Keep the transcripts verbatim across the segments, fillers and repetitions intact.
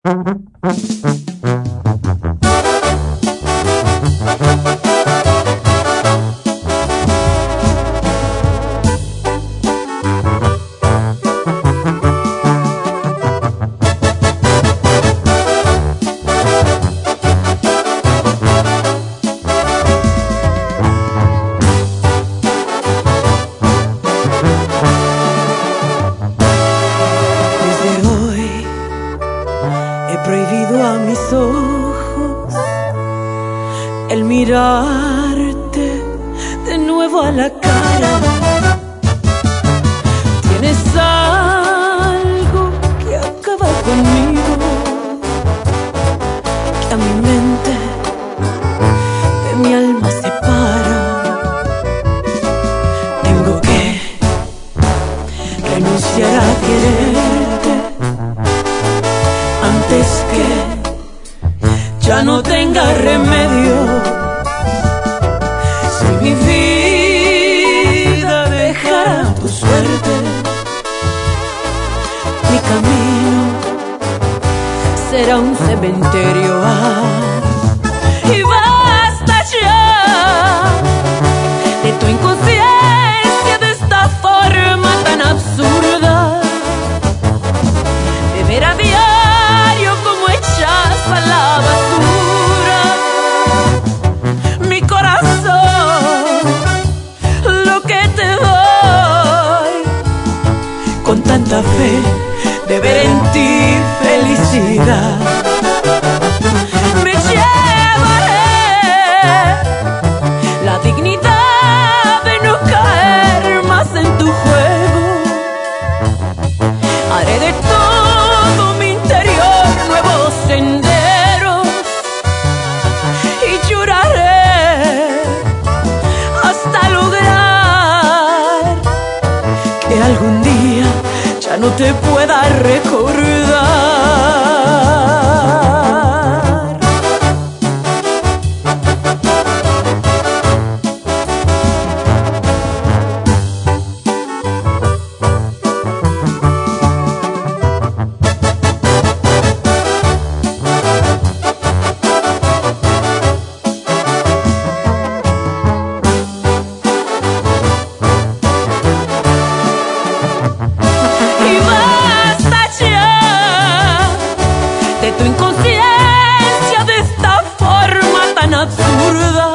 He prohibido a mis ojos el mirarte de nuevo a la cara. Tienes algo que acaba conmigo, que a mi mente de mi alma separa. Tengo que renunciar a quererte antes que ya no tenga remedio. Si mi vida dejara tu suerte, mi camino será un cementerio. Ah, y basta ya de tu inconsciencia, de esta forma tan absurda de ver a diario como echas a la basura mi corazón, lo que te doy con tanta fe de ver en ti felicidad. Me llevaré la dignidad de no caer más en tu juego. Haré de todo mi interior nuevos senderos y lloraré hasta lograr que algún día ya no te pueda recordar. De tu inconsciencia, de esta forma tan absurda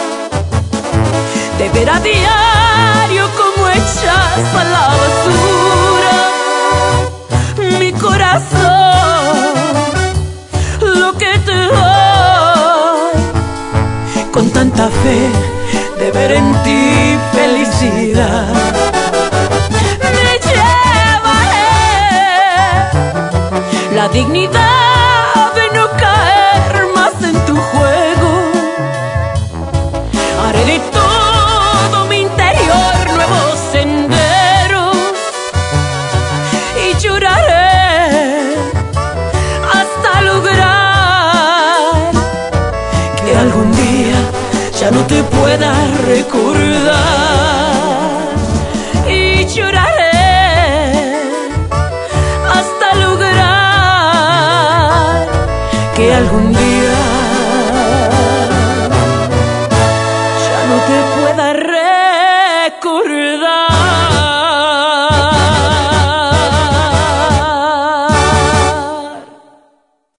de ver a diario como echas a la basura mi corazón, lo que te doy con tanta fe de ver en ti felicidad. Me llevaré la dignidad de no caer más en tu juego. Haré de todo mi interior nuevos senderos y lloraré hasta lograr que algún día ya no te pueda recordar. Y lloraré hasta lograr que algún día